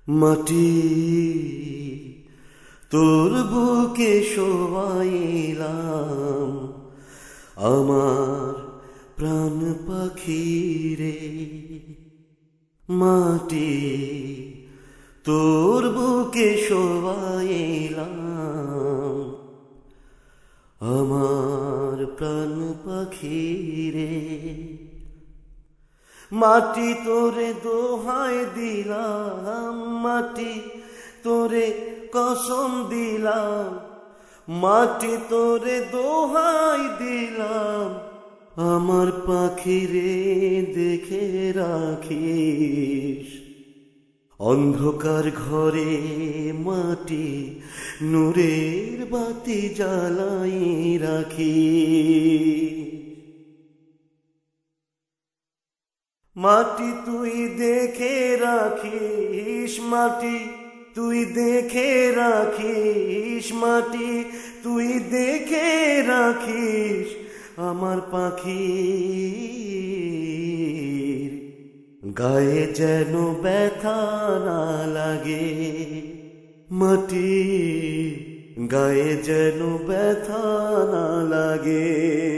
মাটি তোর বুকে শোয়াইলাম আমার প্রাণ পাখি রে। মাটি তোর বুকে শোয়াইলাম আমার প্রাণ পাখি রে। মাটি তোরে দোহাই দিলাম, মাটি তোরে কসম দিলাম, মাটি তোরে দোহাই দিলাম, আমার পাখি রে দেখে রাখিস। অন্ধকার ঘরে মাটি নূরের বাতি জ্বালাই রাখি। মাটি তুই দেখে রাখিস, মাটি তুই দেখে রাখিস, মাটি তুই দেখে রাখিস, আমার পাখির গায়ে যেন ব্যথা না লাগে। মাটি গায়ে যেন ব্যথা না লাগে।